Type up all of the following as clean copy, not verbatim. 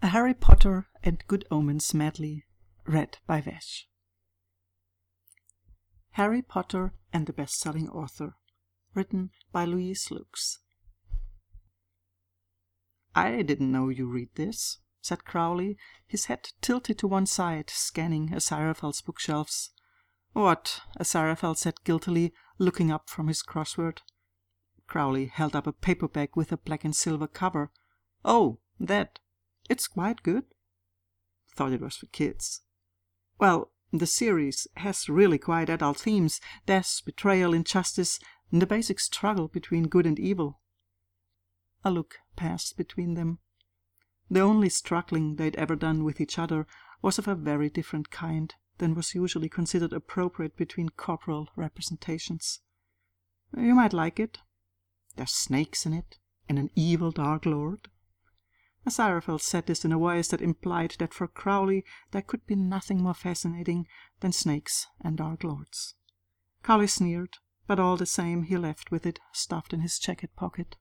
A Harry Potter and Good Omens medley, read by Vesh. Harry Potter and the Best-Selling Author, written by Louise Lukes. "I didn't know you read this," said Crowley, his head tilted to one side, scanning Aziraphale's bookshelves. "What?" Aziraphale said guiltily, looking up from his crossword. Crowley held up a paperback with a black and silver cover. "Oh, that. It's quite good." "Thought it was for kids." "Well, the series has really quite adult themes: death, betrayal, injustice, and the basic struggle between good and evil." A look passed between them. The only struggling they'd ever done with each other was of a very different kind than was usually considered appropriate between corporal representations. "You might like it. There's snakes in it, and an evil Dark Lord." Aziraphale said this in a voice that implied that for Crowley there could be nothing more fascinating than snakes and Dark Lords. Crowley sneered, but all the same he left with it stuffed in his jacket pocket.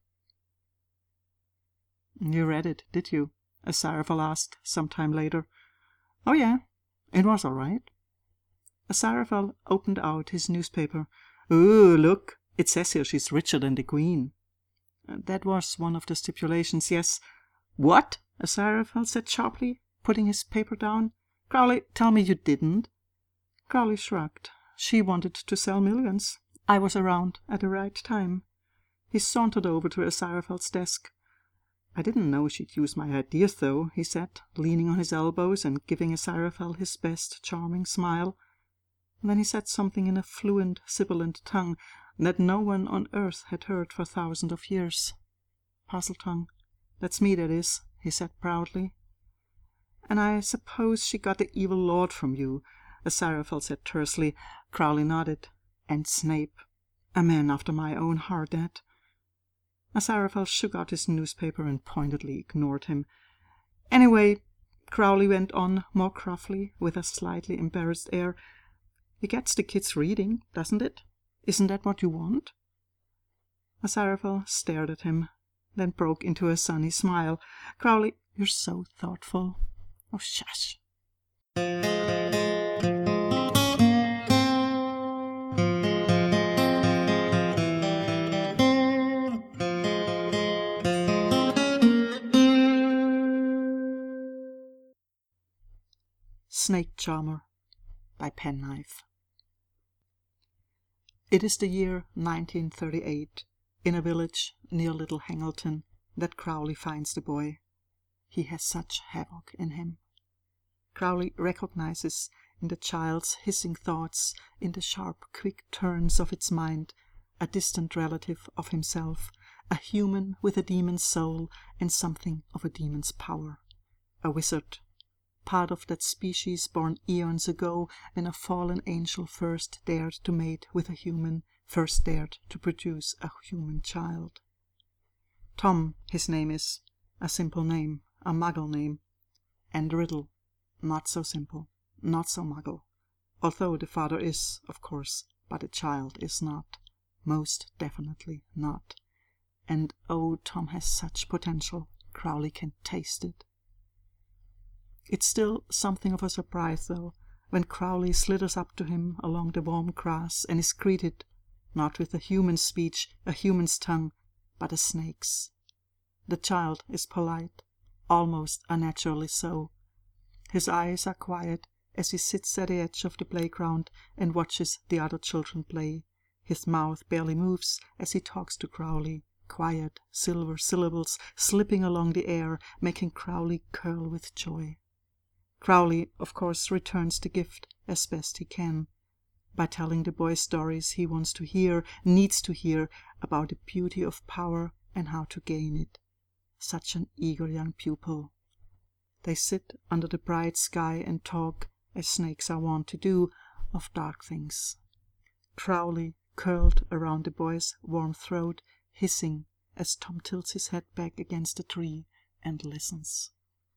"You read it, did you?" Aziraphale asked some time later. "Oh yeah, it was all right." Aziraphale opened out his newspaper. "Ooh, look, it says here she's richer than the Queen." That was one of the stipulations, yes. "What?" Aziraphale said sharply, putting his paper down. "Crowley, tell me you didn't." Crowley shrugged. "She wanted to sell millions. I was around at the right time." He sauntered over to Aziraphale's desk. "I didn't know she'd use my ideas, though," he said, leaning on his elbows and giving Aziraphale his best charming smile. And then he said something in a fluent, sibilant tongue that no one on earth had heard for thousands of years. Parseltongue. "That's me, that is," he said proudly. "And I suppose she got the evil lord from you," Aziraphale said tersely. Crowley nodded. "And Snape. A man after my own heart, that." Aziraphale shook out his newspaper and pointedly ignored him. "Anyway," Crowley went on more gruffly, with a slightly embarrassed air, "it gets the kids reading, doesn't it? Isn't that what you want?" Aziraphale stared at him, then broke into a sunny smile. "Crowley, you're so thoughtful." "Oh, shush." Snake Charmer by Penknife. It is the year 1938, in a village near Little Hangleton, that Crowley finds the boy. He has such havoc in him. Crowley recognizes in the child's hissing thoughts, in the sharp, quick turns of its mind, a distant relative of himself, a human with a demon's soul and something of a demon's power, a wizard, part of that species born eons ago when a fallen angel first dared to mate with a human, first dared to produce a human child. Tom, his name is, a simple name, a muggle name, and Riddle, not so simple, not so muggle, although the father is, of course, but the child is not, most definitely not. And oh, Tom has such potential, Crowley can taste it. It's still something of a surprise, though, when Crowley slithers up to him along the warm grass and is greeted, not with a human speech, a human's tongue, but a snake's. The child is polite, almost unnaturally so. His eyes are quiet as he sits at the edge of the playground and watches the other children play. His mouth barely moves as he talks to Crowley, quiet, silver syllables slipping along the air, making Crowley curl with joy. Crowley, of course, returns the gift as best he can, by telling the boy stories he wants to hear, needs to hear, about the beauty of power and how to gain it. Such an eager young pupil. They sit under the bright sky and talk, as snakes are wont to do, of dark things. Crowley, curled around the boy's warm throat, hissing as Tom tilts his head back against the tree and listens.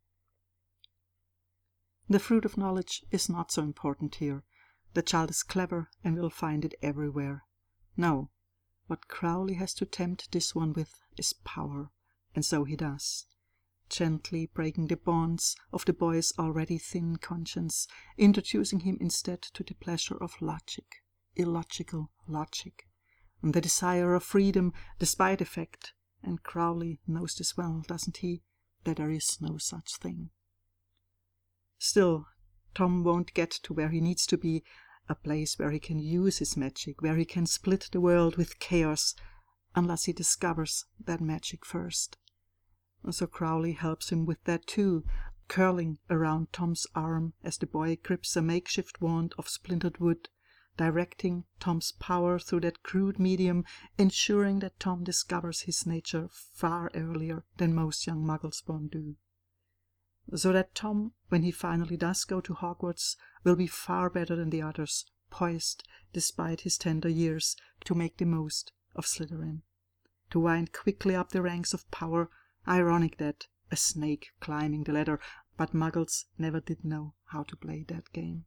The fruit of knowledge is not so important here. The child is clever and will find it everywhere. No, what Crowley has to tempt this one with is power, and so he does. gently breaking the bonds of the boy's already thin conscience, introducing him instead to the pleasure of logic, illogical logic, and the desire of freedom, despite effect. And Crowley knows this well, doesn't he, that there is no such thing. Still, Tom won't get to where he needs to be, a place where he can use his magic, where he can split the world with chaos, unless he discovers that magic first. So Crowley helps him with that too, curling around Tom's arm as the boy grips a makeshift wand of splintered wood, directing Tom's power through that crude medium, ensuring that Tom discovers his nature far earlier than most young Muggle-spawn do. So that Tom, when he finally does go to Hogwarts, will be far better than the others, poised, despite his tender years, to make the most of Slytherin, to wind quickly up the ranks of power. Ironic that, a snake climbing the ladder, but Muggles never did know how to play that game.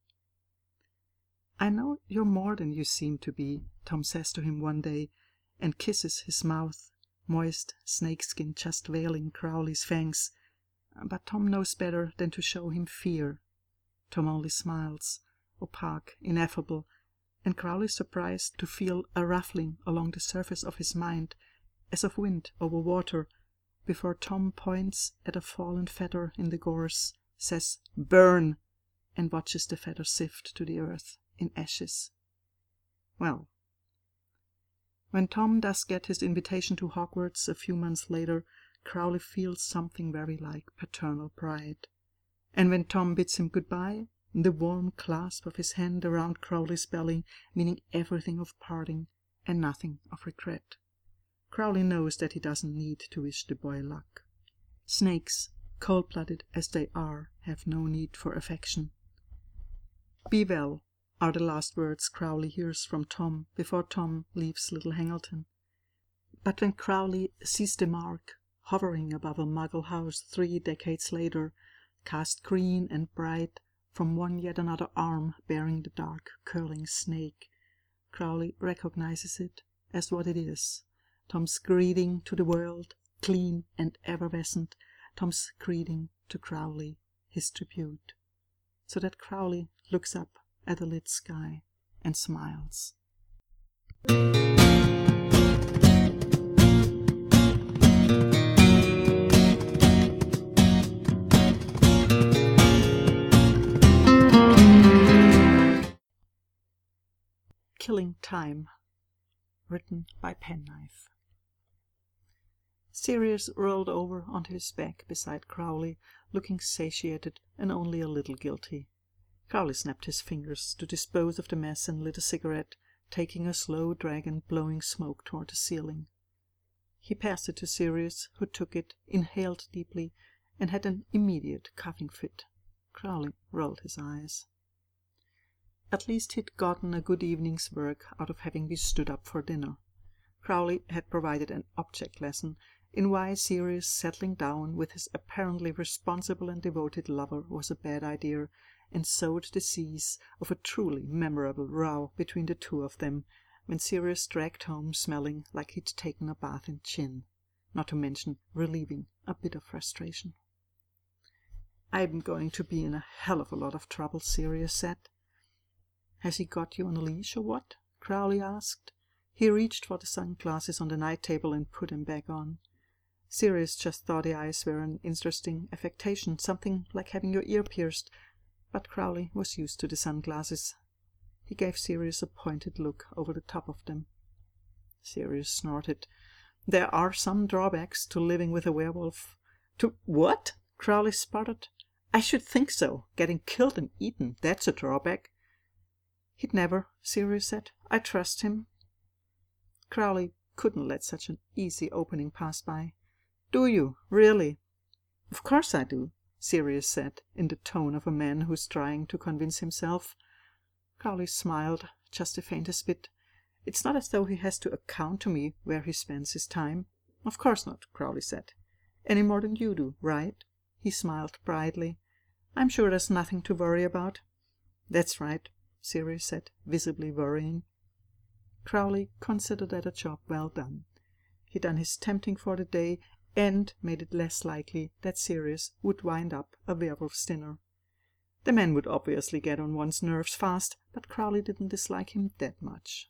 "I know you're more than you seem to be," Tom says to him one day, and kisses his mouth, moist snakeskin just veiling Crowley's fangs. But Tom knows better than to show him fear. Tom only smiles, opaque, ineffable, and Crowley's surprised to feel a ruffling along the surface of his mind, as of wind over water, before Tom points at a fallen feather in the gorse, says "Burn!" and watches the feather sift to the earth in ashes. Well, when Tom does get his invitation to Hogwarts a few months later, Crowley feels something very like paternal pride. And when Tom bids him goodbye, the warm clasp of his hand around Crowley's belly, meaning everything of parting and nothing of regret. Crowley knows that he doesn't need to wish the boy luck. Snakes, cold-blooded as they are, have no need for affection. "Be well," are the last words Crowley hears from Tom before Tom leaves Little Hangleton. But when Crowley sees the mark hovering above a Muggle house 3 decades later, cast green and bright from one yet another arm bearing the dark curling snake, Crowley recognizes it as what it is: Tom's greeting to the world, clean and effervescent, Tom's greeting to Crowley, his tribute. So that Crowley looks up at the lit sky and smiles. Killing Time, written by Penknife. Sirius rolled over onto his back beside Crowley, looking satiated and only a little guilty. Crowley snapped his fingers to dispose of the mess and lit a cigarette, taking a slow drag and blowing smoke toward the ceiling. He passed it to Sirius, who took it, inhaled deeply, and had an immediate coughing fit. Crowley rolled his eyes. At least he'd gotten a good evening's work out of having been stood up for dinner. Crowley had provided an object lesson in why Sirius settling down with his apparently responsible and devoted lover was a bad idea, and sowed the seeds of a truly memorable row between the two of them, when Sirius dragged home smelling like he'd taken a bath in gin, not to mention relieving a bit of frustration. "I'm going to be in a hell of a lot of trouble," Sirius said. "Has he got you on a leash or what?" Crowley asked. He reached for the sunglasses on the night table and put them back on. Sirius just thought the eyes were an interesting affectation, something like having your ear pierced, but Crowley was used to the sunglasses. He gave Sirius a pointed look over the top of them. Sirius snorted. "There are some drawbacks to living with a werewolf." "To what?" Crowley sputtered. "I should think so. Getting killed and eaten, that's a drawback." "He'd never," Sirius said. "I trust him." Crowley couldn't let such an easy opening pass by. "Do you, really?" "Of course I do," Sirius said, in the tone of a man who's trying to convince himself. Crowley smiled, just the faintest bit. "It's not as though he has to account to me where he spends his time." "Of course not," Crowley said. "Any more than you do, right?" He smiled brightly. "I'm sure there's nothing to worry about." "That's right," Sirius said, visibly worrying. Crowley considered that a job well done. He'd done his tempting for the day, and made it less likely that Sirius would wind up a werewolf's dinner. The man would obviously get on one's nerves fast, but Crowley didn't dislike him that much.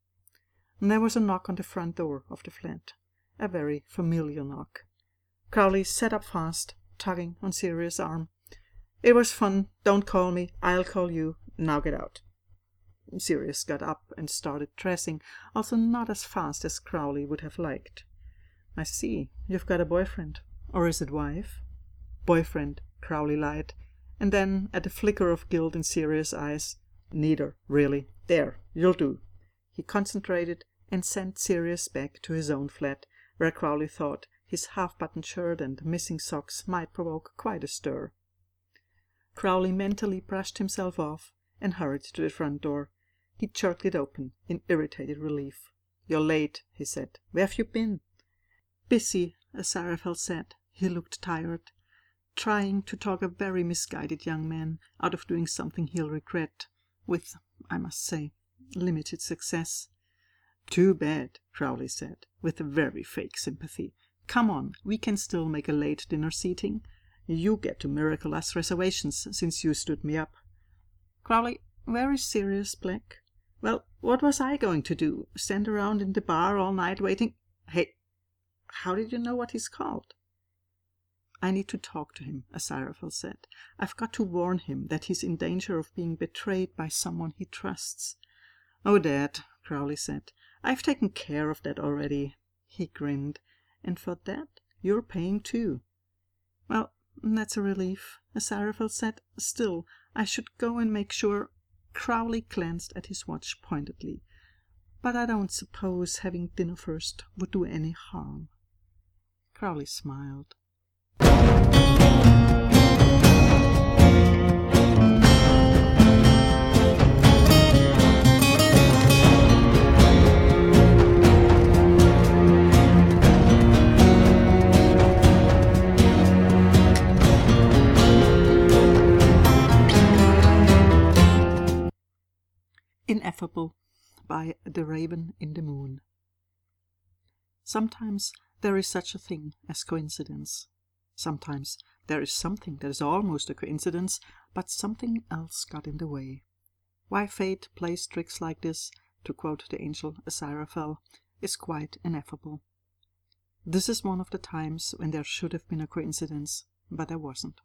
There was a knock on the front door of the flat, a very familiar knock. Crowley sat up fast, tugging on Sirius' arm. "It was fun. Don't call me. I'll call you. Now get out." Sirius got up and started dressing, also not as fast as Crowley would have liked. "I see. You've got a boyfriend. Or is it wife?" "Boyfriend," Crowley lied, and then, at a flicker of guilt in Sirius' eyes, "Neither, really. There, you'll do." He concentrated and sent Sirius back to his own flat, where Crowley thought his half-buttoned shirt and missing socks might provoke quite a stir. Crowley mentally brushed himself off and hurried to the front door. He jerked it open in irritated relief. "You're late," he said. "Where have you been?" "Busy," Aziraphale said. He looked tired. "Trying to talk a very misguided young man out of doing something he'll regret, with, I must say, limited success." "Too bad," Crowley said, with very fake sympathy. "Come on, we can still make a late dinner seating. You get to miracle us reservations since you stood me up." "Crowley, where is Sirius Black?" "Well, what was I going to do? Stand around in the bar all night waiting? Hey, how did you know what he's called?" "I need to talk to him," Aziraphale said. "I've got to warn him that he's in danger of being betrayed by someone he trusts." "Oh, Dad," Crowley said. "I've taken care of that already." He grinned. "And for that, you're paying too." "Well, that's a relief," Aziraphale said. "Still, I should go and make sure." Crowley glanced at his watch pointedly. "But I don't suppose having dinner first would do any harm." Crowley smiled. Ineffable by The Raven in the Moon. Sometimes there is such a thing as coincidence. Sometimes there is something that is almost a coincidence, but something else got in the way. Why fate plays tricks like this, to quote the angel Aziraphale, is quite ineffable. This is one of the times when there should have been a coincidence, but there wasn't.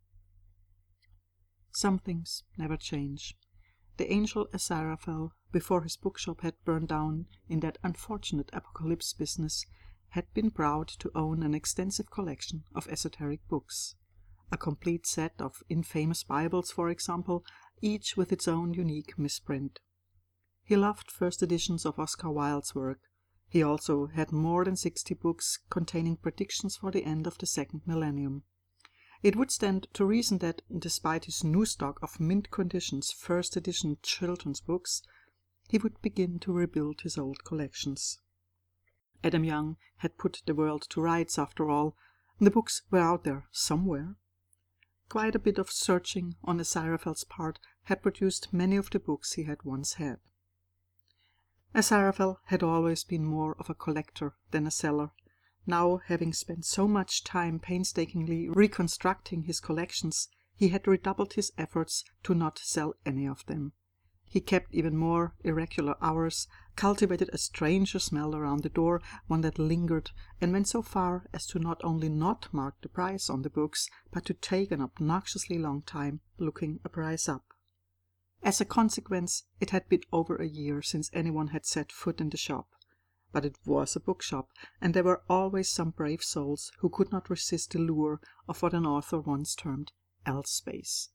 Some things never change. The angel Aziraphale, before his bookshop had burned down in that unfortunate apocalypse business, had been proud to own an extensive collection of esoteric books. A complete set of infamous Bibles, for example, each with its own unique misprint. He loved first editions of Oscar Wilde's work. He also had more than 60 books containing predictions for the end of the second millennium. It would stand to reason that, despite his new stock of mint conditions first edition children's books, he would begin to rebuild his old collections. Adam Young had put the world to rights after all. The books were out there somewhere. Quite a bit of searching on Aziraphale's part had produced many of the books he had once had. Aziraphale had always been more of a collector than a seller. Now, having spent so much time painstakingly reconstructing his collections, he had redoubled his efforts to not sell any of them. He kept even more irregular hours, cultivated a stranger smell around the door, one that lingered, and went so far as to not only not mark the price on the books, but to take an obnoxiously long time looking a price up. As a consequence, it had been over a year since anyone had set foot in the shop. But it was a bookshop, and there were always some brave souls who could not resist the lure of what an author once termed L-space.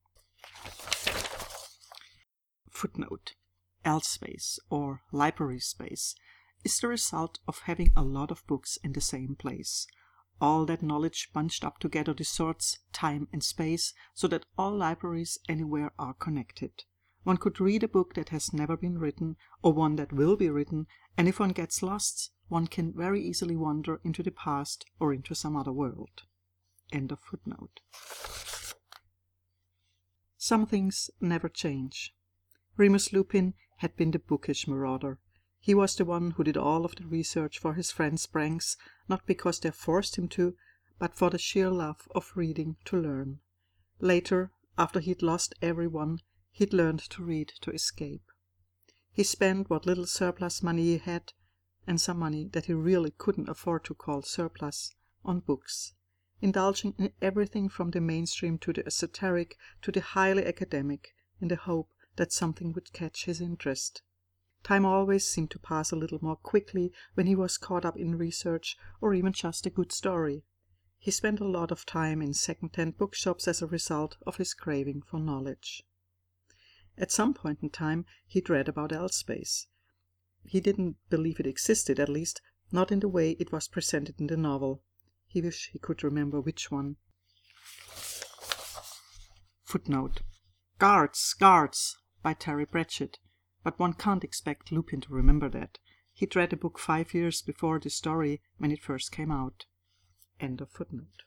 Footnote: L-space, or library space, is the result of having a lot of books in the same place. All that knowledge bunched up together distorts time and space, so that all libraries anywhere are connected. One could read a book that has never been written, or one that will be written, and if one gets lost, one can very easily wander into the past or into some other world. End of footnote. Some things never change. Remus Lupin had been the bookish marauder. He was the one who did all of the research for his friends' pranks, not because they forced him to, but for the sheer love of reading to learn. Later, after he'd lost everyone, he'd learned to read to escape. He spent what little surplus money he had, and some money that he really couldn't afford to call surplus, on books, indulging in everything from the mainstream to the esoteric to the highly academic, in the hope that something would catch his interest. Time always seemed to pass a little more quickly when he was caught up in research or even just a good story. He spent a lot of time in second-hand bookshops as a result of his craving for knowledge. At some point in time, he'd read about L-Space. He didn't believe it existed, at least not in the way it was presented in the novel. He wished he could remember which one. Footnote: Guards, Guards by Terry Pratchett, but one can't expect Lupin to remember that. He'd read the book 5 years before the story when it first came out. End of footnote.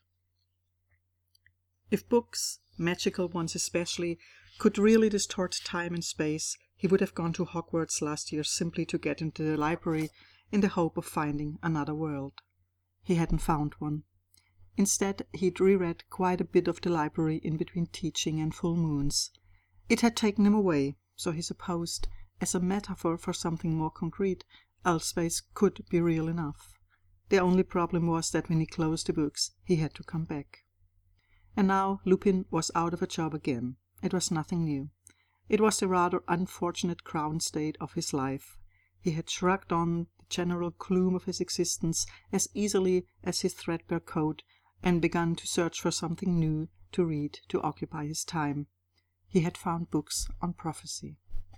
If books, magical ones especially, could really distort time and space, he would have gone to Hogwarts last year simply to get into the library in the hope of finding another world. He hadn't found one. Instead, he'd reread quite a bit of the library in between teaching and full moons. It had taken him away, so he supposed, as a metaphor for something more concrete, L-Space could be real enough. The only problem was that when he closed the books, he had to come back. And now Lupin was out of a job again. It was nothing new. It was the rather unfortunate crown state of his life. He had shrugged on the general gloom of his existence as easily as his threadbare coat and begun to search for something new to read to occupy his time. He had found books on prophecy.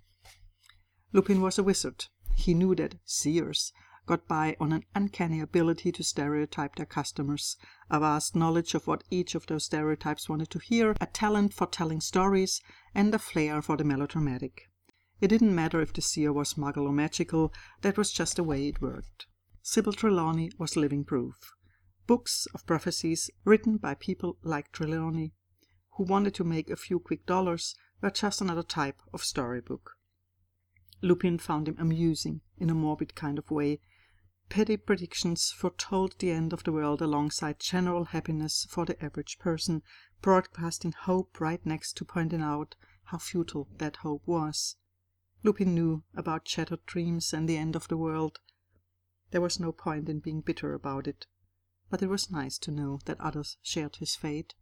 Lupin was a wizard. He knew that seers got by on an uncanny ability to stereotype their customers, a vast knowledge of what each of those stereotypes wanted to hear, a talent for telling stories, and a flair for the melodramatic. It didn't matter if the seer was muggle or magical, that was just the way it worked. Sybil Trelawney was living proof. Books of prophecies written by people like Trelawney, who wanted to make a few quick dollars, were just another type of storybook. Lupin found him amusing in a morbid kind of way. Petty predictions foretold the end of the world alongside general happiness for the average person, broadcasting hope right next to pointing out how futile that hope was. Lupin knew about shattered dreams and the end of the world. There was no point in being bitter about it, but it was nice to know that others shared his fate.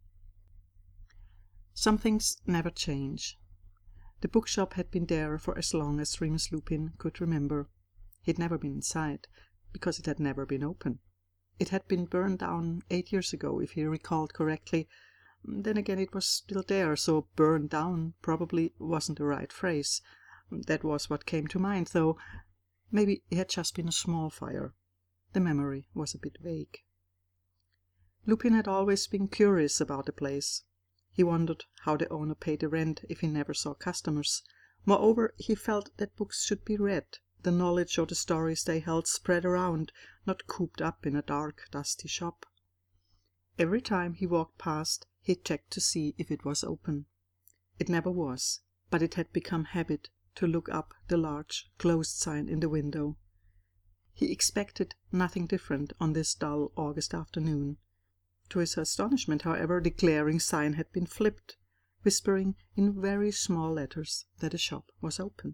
Some things never change. The bookshop had been there for as long as Remus Lupin could remember. He'd never been inside, because it had never been open. It had been burned down 8 years ago, if he recalled correctly. Then again, it was still there, so burned down probably wasn't the right phrase. That was what came to mind, though. Maybe it had just been a small fire. The memory was a bit vague. Lupin had always been curious about the place. He wondered how the owner paid the rent if he never saw customers. Moreover, he felt that books should be read, the knowledge or the stories they held spread around, not cooped up in a dark, dusty shop. Every time he walked past, he checked to see if it was open. It never was, but it had become habit to look up the large closed sign in the window. He expected nothing different on this dull August afternoon. To his astonishment, however, the glaring sign had been flipped, whispering in very small letters that the shop was open.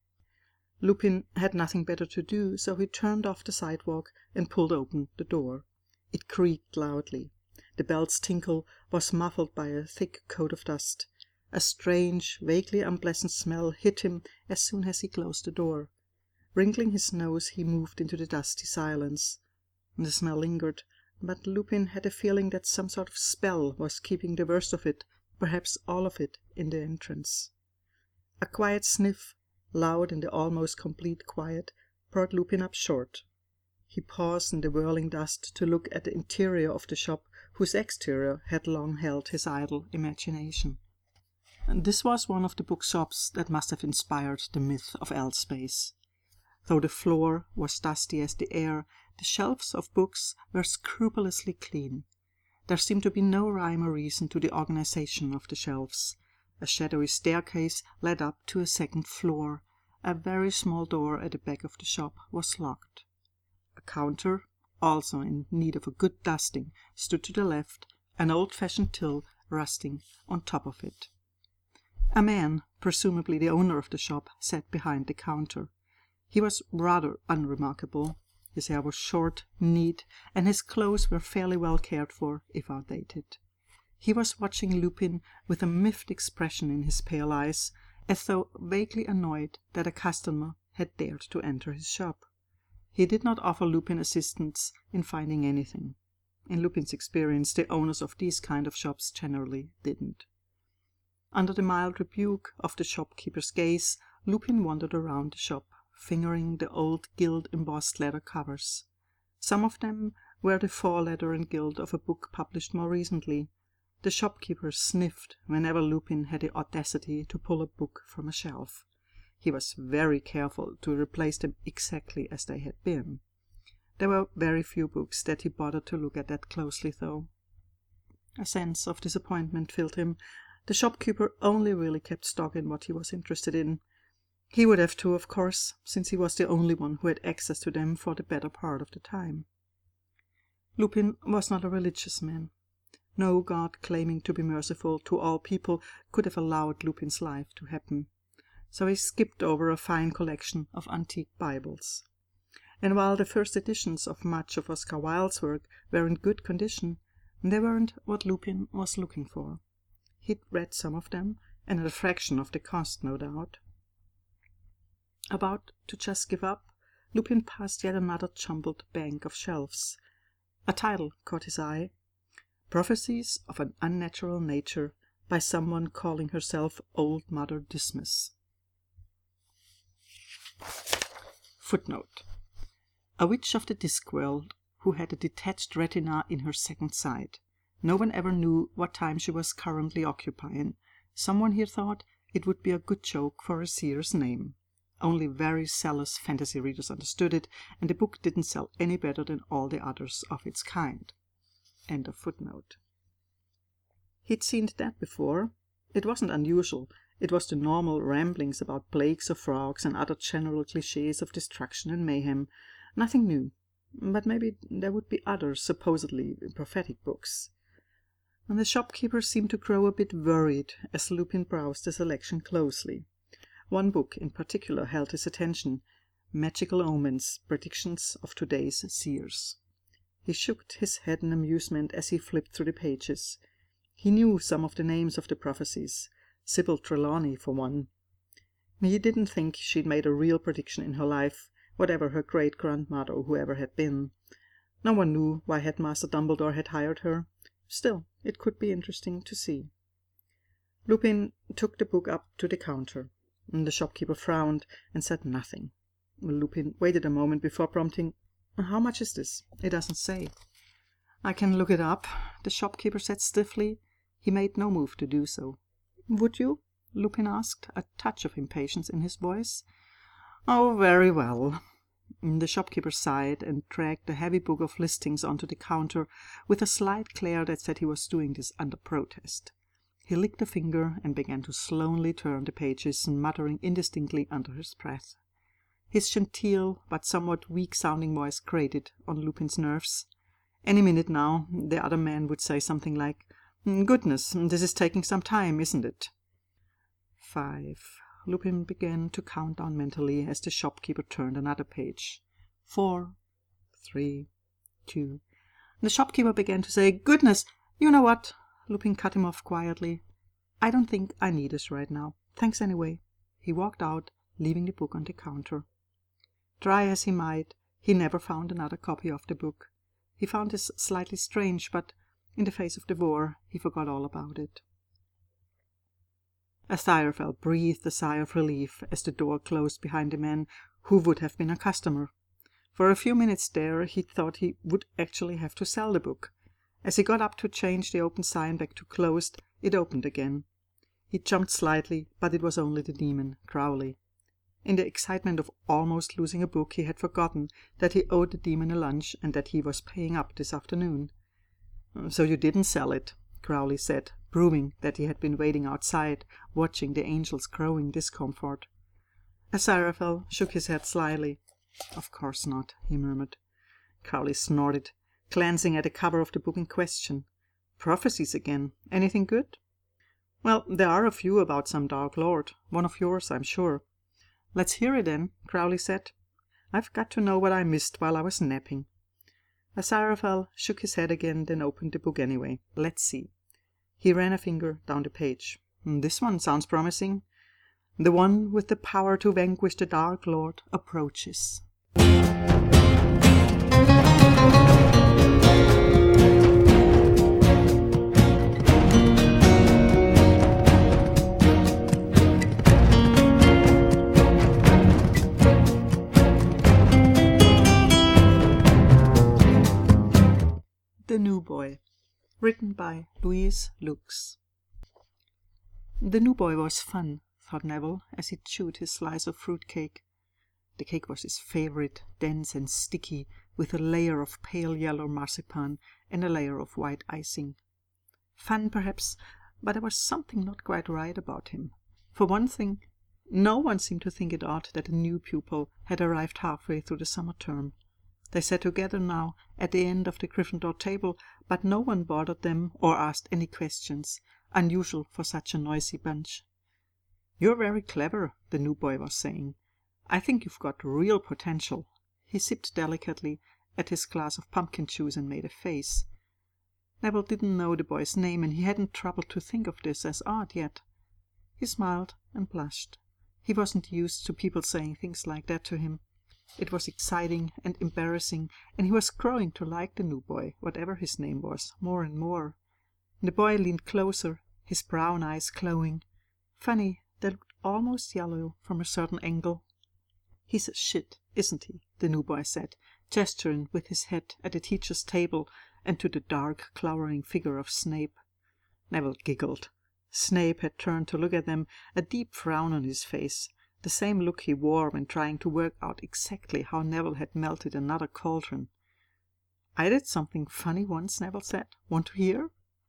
Lupin had nothing better to do, so he turned off the sidewalk and pulled open the door. It creaked loudly. The bell's tinkle was muffled by a thick coat of dust. A strange, vaguely unpleasant smell hit him as soon as he closed the door. Wrinkling his nose, he moved into the dusty silence. The smell lingered, but Lupin had a feeling that some sort of spell was keeping the worst of it, perhaps all of it, in the entrance. A quiet sniff, loud in the almost complete quiet, brought Lupin up short. He paused in the whirling dust to look at the interior of the shop, whose exterior had long held his idle imagination. This was one of the bookshops that must have inspired the myth of L-Space. Though the floor was dusty as the air, the shelves of books were scrupulously clean. There seemed to be no rhyme or reason to the organization of the shelves. A shadowy staircase led up to a second floor. A very small door at the back of the shop was locked. A counter, also in need of a good dusting, stood to the left, an old-fashioned till rusting on top of it. A man, presumably the owner of the shop, sat behind the counter. He was rather unremarkable. His hair was short, neat, and his clothes were fairly well cared for, if outdated. He was watching Lupin with a miffed expression in his pale eyes, as though vaguely annoyed that a customer had dared to enter his shop. He did not offer Lupin assistance in finding anything. In Lupin's experience, the owners of these kind of shops generally didn't. Under the mild rebuke of the shopkeeper's gaze, Lupin wandered around the shop, fingering the old gilt-embossed leather covers. Some of them were the foreletter and gilt of a book published more recently. The shopkeeper sniffed whenever Lupin had the audacity to pull a book from a shelf. He was very careful to replace them exactly as they had been. There were very few books that he bothered to look at that closely, though. A sense of disappointment filled him. The shopkeeper only really kept stock in what he was interested in. He would have to, of course, since he was the only one who had access to them for the better part of the time. Lupin was not a religious man. No God claiming to be merciful to all people could have allowed Lupin's life to happen. So he skipped over a fine collection of antique Bibles. And while the first editions of much of Oscar Wilde's work were in good condition, they weren't what Lupin was looking for. He'd read some of them, and at a fraction of the cost, no doubt. About to just give up, Lupin passed yet another jumbled bank of shelves. A title caught his eye: Prophecies of an Unnatural Nature, by someone calling herself Old Mother Dismas. Footnote: A witch of the Discworld who had a detached retina in her second sight. No one ever knew what time she was currently occupying. Someone here thought it would be a good joke for a seer's name. Only very zealous fantasy readers understood it, and the book didn't sell any better than all the others of its kind. End of footnote. He'd seen that before. It wasn't unusual. It was the normal ramblings about plagues of frogs and other general clichés of destruction and mayhem. Nothing new. But maybe there would be other supposedly prophetic books. And the shopkeeper seemed to grow a bit worried as Lupin browsed the selection closely. One book in particular held his attention: Magical Omens, Predictions of Today's Seers. He shook his head in amusement as he flipped through the pages. He knew some of the names of the prophecies, Sybil Trelawney for one. He didn't think she'd made a real prediction in her life, whatever her great-grandmother or whoever had been. No one knew why Headmaster Dumbledore had hired her. Still, it could be interesting to see. Lupin took the book up to the counter. The shopkeeper frowned and said nothing. Lupin waited a moment before prompting, "How much is this?" "It doesn't say." "I can look it up," the shopkeeper said stiffly. He made no move to do so. "Would you?" Lupin asked, a touch of impatience in his voice. "Oh, very well." The shopkeeper sighed and dragged the heavy book of listings onto the counter with a slight glare that said he was doing this under protest. He licked a finger and began to slowly turn the pages, muttering indistinctly under his breath. His genteel but somewhat weak-sounding voice grated on Lupin's nerves. Any minute now, the other man would say something like, "Goodness, this is taking some time, isn't it?" 5. Lupin began to count down mentally as the shopkeeper turned another page. 4, 3, 2. The shopkeeper began to say, "Goodness, you know what?" Lupin cut him off quietly. "I don't think I need this right now. Thanks anyway." He walked out, leaving the book on the counter. Try as he might, he never found another copy of the book. He found this slightly strange, but in the face of the war, he forgot all about it. A Thyrfell breathed a sigh of relief as the door closed behind the man who would have been a customer. For a few minutes there, he thought he would actually have to sell the book. As he got up to change the open sign back to closed, it opened again. He jumped slightly, but it was only the demon, Crowley. In the excitement of almost losing a book, he had forgotten that he owed the demon a lunch and that he was paying up this afternoon. "So you didn't sell it," Crowley said, proving that he had been waiting outside, watching the angel's growing discomfort. Aziraphale shook his head slyly. "Of course not," he murmured. Crowley snorted, glancing at the cover of the book in question. "Prophecies again. Anything good?" "Well, there are a few about some Dark Lord. One of yours, I'm sure." "Let's hear it then," Crowley said. "I've got to know what I missed while I was napping." Aziraphale shook his head again, then opened the book anyway. "Let's see." He ran a finger down the page. "This one sounds promising. The one with the power to vanquish the Dark Lord approaches." The New Boy, written by Louise Lux. The New Boy was fun, thought Neville, as he chewed his slice of fruit cake. The cake was his favorite, dense and sticky, with a layer of pale yellow marzipan and a layer of white icing. Fun, perhaps, but there was something not quite right about him. For one thing, no one seemed to think it odd that a new pupil had arrived halfway through the summer term. They sat together now at the end of the Gryffindor table, but no one bothered them or asked any questions, unusual for such a noisy bunch. "You're very clever," the New Boy was saying. "I think you've got real potential." He sipped delicately at his glass of pumpkin juice and made a face. Neville didn't know the boy's name, and he hadn't troubled to think of this as odd yet. He smiled and blushed. He wasn't used to people saying things like that to him. It was exciting and embarrassing, and he was growing to like the New Boy, whatever his name was, more and more. The boy leaned closer, his brown eyes glowing. Funny, they looked almost yellow from a certain angle. "He's a shit, isn't he?" the New Boy said, gesturing with his head at the teacher's table and to the dark, glowering figure of Snape. Neville giggled. Snape had turned to look at them, a deep frown on his face, the same look he wore when trying to work out exactly how Neville had melted another cauldron. "I did something funny once," Neville said. "Want to hear?"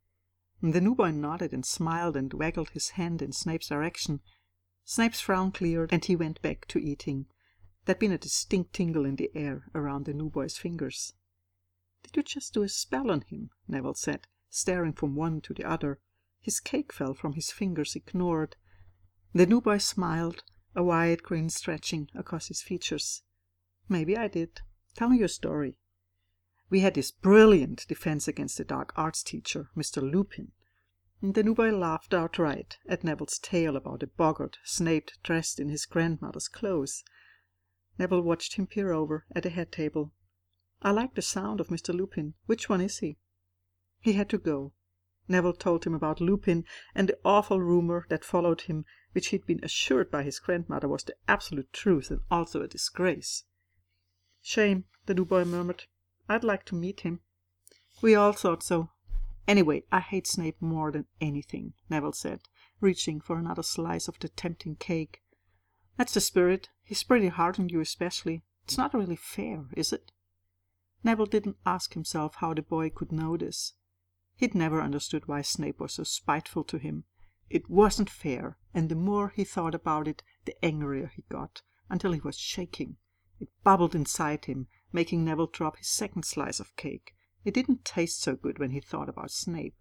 The New Boy nodded and smiled and waggled his hand in Snape's direction. Snape's frown cleared, and he went back to eating. There'd been a distinct tingle in the air around the New Boy's fingers. "Did you just do a spell on him?" Neville said, staring from one to the other. His cake fell from his fingers, ignored. The New Boy smiled, a wide grin stretching across his features. "Maybe I did. Tell me your story." "We had this brilliant defense against the dark arts teacher, Mr. Lupin." The New Boy laughed outright at Neville's tale about a boggart Snape dressed in his grandmother's clothes. Neville watched him peer over at the head table. "I like the sound of Mr. Lupin. Which one is he?" He had to go. Neville told him about Lupin and the awful rumor that followed him, which he'd been assured by his grandmother was the absolute truth and also a disgrace. "Shame," the New Boy murmured. "I'd like to meet him." "We all thought so. Anyway, I hate Snape more than anything," Neville said, reaching for another slice of the tempting cake. "That's the spirit. He's pretty hard on you especially. It's not really fair, is it?" Neville didn't ask himself how the boy could know this. He'd never understood why Snape was so spiteful to him. It wasn't fair, and the more he thought about it, the angrier he got, until he was shaking. It bubbled inside him, making Neville drop his second slice of cake. It didn't taste so good when he thought about Snape.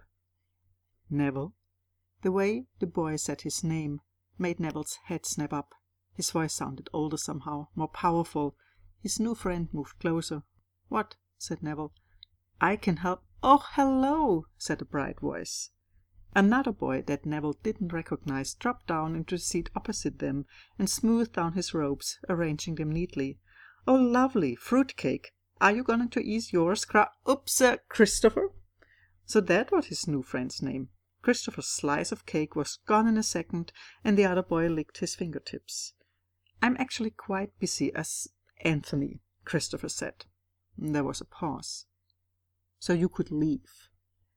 "Neville?" The way the boy said his name made Neville's head snap up. His voice sounded older somehow, more powerful. His new friend moved closer. "What?" said Neville. "I can help—" "Oh, hello!" said a bright voice. Another boy that Neville didn't recognize dropped down into the seat opposite them and smoothed down his robes, arranging them neatly. "Oh, lovely! Fruitcake! Are you going to ease yours, Christopher?" So that was his new friend's name. Christopher's slice of cake was gone in a second, and the other boy licked his fingertips. "I'm actually quite busy as Anthony," Christopher said. There was a pause. "So you could leave."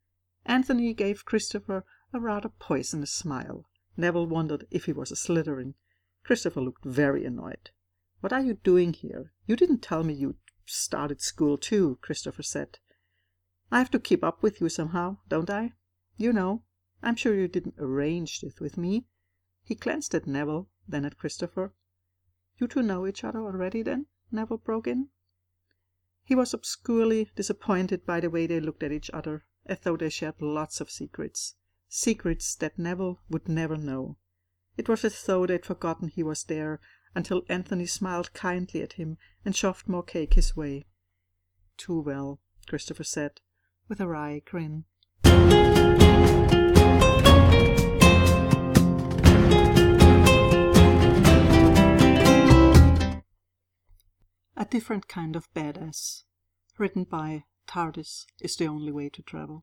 Anthony gave Christopher a rather poisonous smile. Neville wondered if he was a Slytherin. Christopher looked very annoyed. "What are you doing here? You didn't tell me you'd started school too," Christopher said. "I have to keep up with you somehow, don't I? You know, I'm sure you didn't arrange this with me." He glanced at Neville, then at Christopher. You two know each other already, then?" Neville broke in. He was obscurely disappointed by the way they looked at each other, as though they shared lots of secrets that Neville would never know. It was as though they'd forgotten he was there, until Anthony smiled kindly at him and shoved more cake his way. "Too well," Christopher said, with a wry grin. A Different Kind of Badass, written by TARDIS is the Only Way to Travel.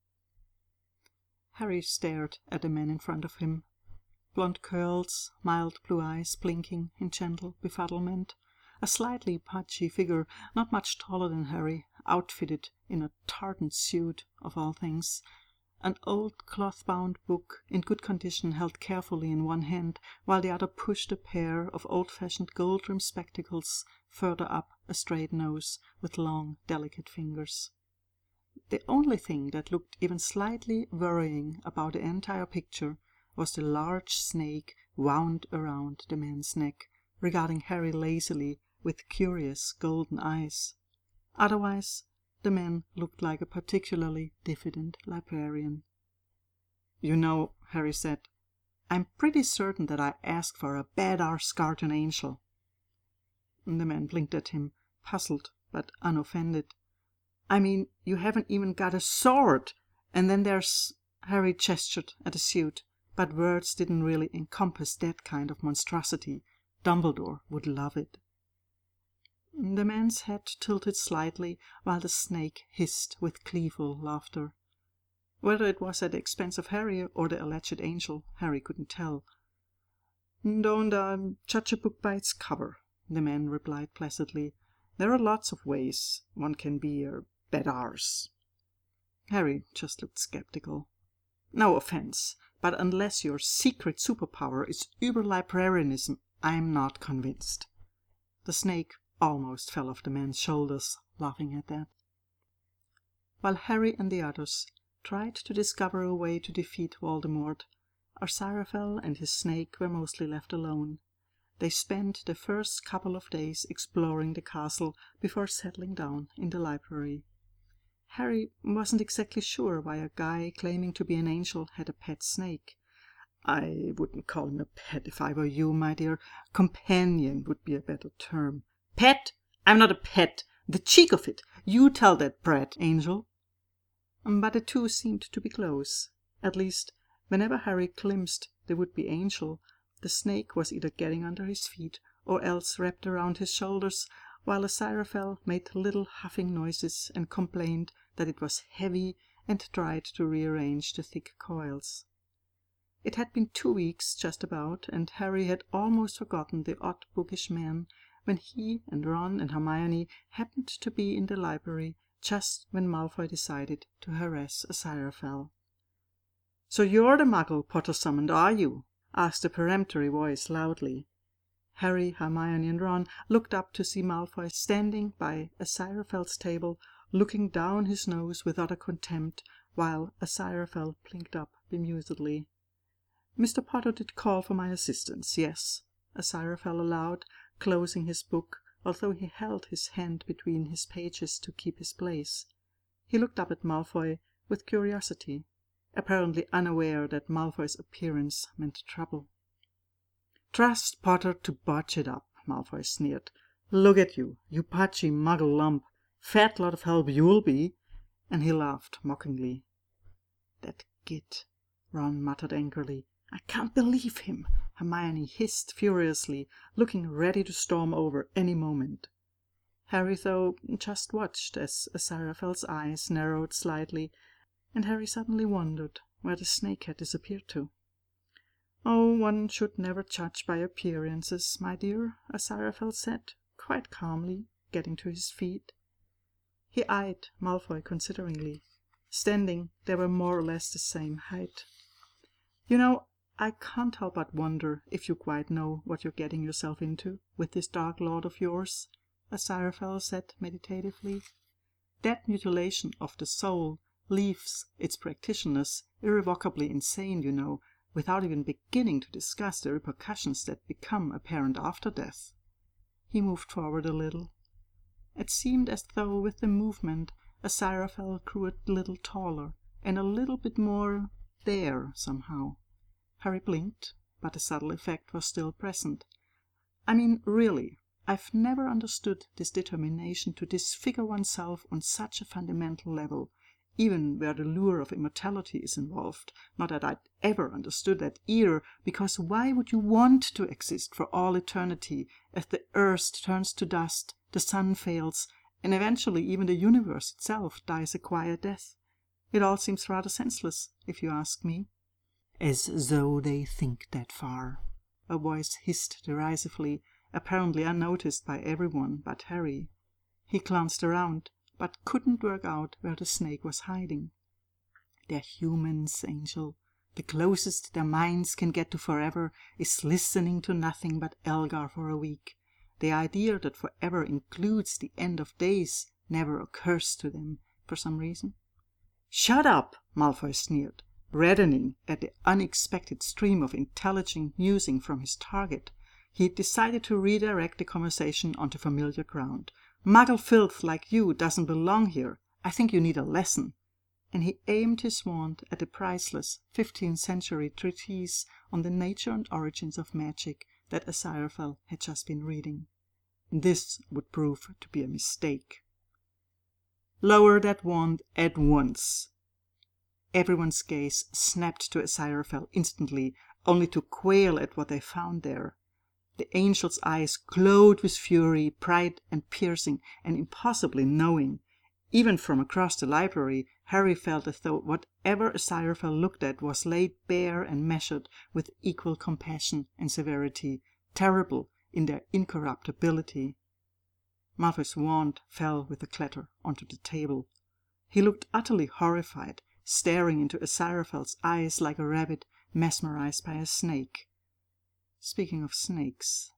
Harry stared at the man in front of him. Blonde curls, mild blue eyes blinking in gentle befuddlement, a slightly pudgy figure, not much taller than Harry, outfitted in a tartan suit of all things, an old cloth-bound book in good condition held carefully in one hand, while the other pushed a pair of old-fashioned gold-rimmed spectacles further up a straight nose with long, delicate fingers. The only thing that looked even slightly worrying about the entire picture was the large snake wound around the man's neck, regarding Harry lazily with curious golden eyes. Otherwise, the man looked like a particularly diffident librarian. "You know," Harry said, "I'm pretty certain that I asked for a badass guardian angel." The man blinked at him, puzzled but unoffended. "I mean, you haven't even got a sword, and then there's—" Harry gestured at the suit, but words didn't really encompass that kind of monstrosity. Dumbledore would love it. The man's head tilted slightly, while the snake hissed with gleeful laughter. Whether it was at the expense of Harry or the alleged angel, Harry couldn't tell. "Don't judge a book by its cover," the man replied placidly. "There are lots of ways one can be a badass." Harry just looked skeptical. "No offense, but unless your secret superpower is uber-librarianism, I'm not convinced." The snake almost fell off the man's shoulders, laughing at that. While Harry and the others tried to discover a way to defeat Voldemort, Aziraphale and his snake were mostly left alone. They spent the first couple of days exploring the castle before settling down in the library. Harry wasn't exactly sure why a guy claiming to be an angel had a pet snake. "I wouldn't call him a pet if I were you, my dear. Companion would be a better term." "Pet? I'm not a pet. The cheek of it! You tell that brat, Angel." But the two seemed to be close. At least, whenever Harry glimpsed the would-be angel, the snake was either getting under his feet or else wrapped around his shoulders, while Aziraphale made little huffing noises and complained that it was heavy and tried to rearrange the thick coils. It had been 2 weeks, just about, and Harry had almost forgotten the odd bookish man when he and Ron and Hermione happened to be in the library just when Malfoy decided to harass Aziraphale. "So you're the muggle Potter summoned, are you?" asked a peremptory voice loudly. Harry, Hermione, and Ron looked up to see Malfoy standing by Aziraphale's table, looking down his nose with utter contempt, while Aziraphale blinked up bemusedly. "Mr. Potter did call for my assistance, yes," Aziraphale allowed, closing his book, although he held his hand between his pages to keep his place. He looked up at Malfoy with curiosity, apparently unaware that Malfoy's appearance meant trouble. "Trust Potter to botch it up," Malfoy sneered. "Look at you, you pudgy muggle lump. Fat lot of help you'll be." And he laughed mockingly. "That git," Ron muttered angrily. "I can't believe him," Hermione hissed furiously, looking ready to storm over any moment. Harry, though, just watched as Aziraphale's eyes narrowed slightly, and Harry suddenly wondered where the snake had disappeared to. "Oh, one should never judge by appearances, my dear," Aziraphale said, quite calmly, getting to his feet. He eyed Malfoy consideringly. Standing, they were more or less the same height. "You know, I can't help but wonder if you quite know what you're getting yourself into with this Dark Lord of yours," Aziraphale said meditatively. "That mutilation of the soul leaves its practitioners irrevocably insane, you know, without even beginning to discuss the repercussions that become apparent after death." He moved forward a little. It seemed as though with the movement Aziraphale grew a little taller and a little bit more there somehow. Harry blinked, but the subtle effect was still present. I mean, really, I've never understood this determination to disfigure oneself on such a fundamental level, even where the lure of immortality is involved. Not that I'd ever understood that either, because why would you want to exist for all eternity as the earth turns to dust, the sun fails, and eventually even the universe itself dies a quiet death? It all seems rather senseless, if you ask me. As though they think that far, a voice hissed derisively, apparently unnoticed by everyone but Harry. He glanced around, but couldn't work out where the snake was hiding. They're humans, Angel. The closest their minds can get to forever is listening to nothing but Elgar for a week. The idea that forever includes the end of days never occurs to them, for some reason. "Shut up!" Malfoy sneered, reddening at the unexpected stream of intelligent musing from his target. He decided to redirect the conversation onto familiar ground. "Muggle filth like you doesn't belong here. I think you need a lesson." And he aimed his wand at the priceless 15th century treatise on the nature and origins of magic that Aziraphale had just been reading. This would prove to be a mistake. "Lower that wand at once." Everyone's gaze snapped to Aziraphale instantly, only to quail at what they found there. The angel's eyes glowed with fury, pride, and piercing, and impossibly knowing. Even from across the library, Harry felt as though whatever Aziraphale looked at was laid bare and measured with equal compassion and severity, terrible in their incorruptibility. Malfoy's wand fell with a clatter onto the table. He looked utterly horrified, staring into Aziraphale's eyes like a rabbit mesmerized by a snake. Speaking of snakes,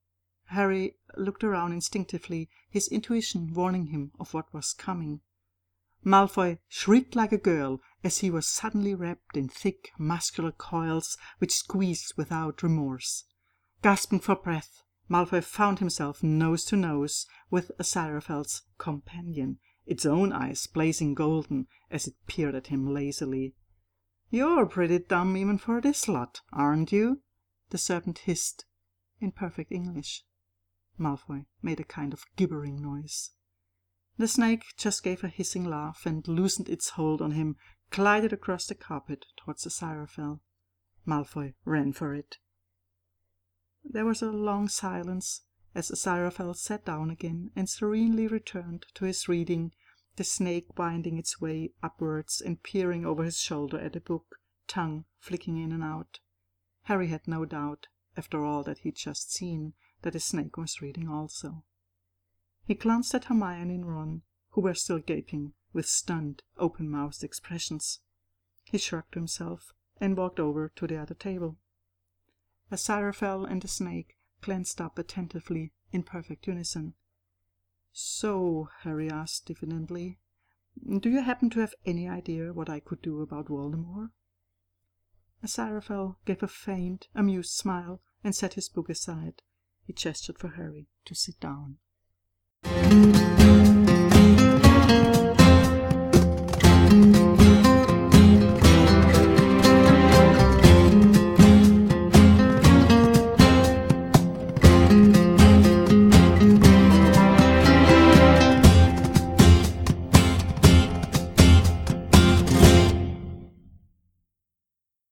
Harry looked around instinctively, his intuition warning him of what was coming. Malfoy shrieked like a girl as he was suddenly wrapped in thick, muscular coils which squeezed without remorse. Gasping for breath, Malfoy found himself nose to nose with Aziraphale's companion, its own eyes blazing golden as it peered at him lazily. "You're pretty dumb even for this lot, aren't you?" the serpent hissed, in perfect English. Malfoy made a kind of gibbering noise. The snake just gave a hissing laugh and loosened its hold on him, glided across the carpet towards Aziraphale. Malfoy ran for it. There was a long silence as Aziraphale sat down again and serenely returned to his reading, the snake winding its way upwards and peering over his shoulder at a book, tongue flicking in and out. Harry had no doubt, after all that he'd just seen, that the snake was reading also. He glanced at Hermione and Ron, who were still gaping with stunned, open-mouthed expressions. He shrugged himself and walked over to the other table. Aziraphale and the snake glanced up attentively in perfect unison. "So," Harry asked diffidently, "do you happen to have any idea what I could do about Voldemort?" Aziraphale gave a faint, amused smile and set his book aside. He gestured for Harry to sit down.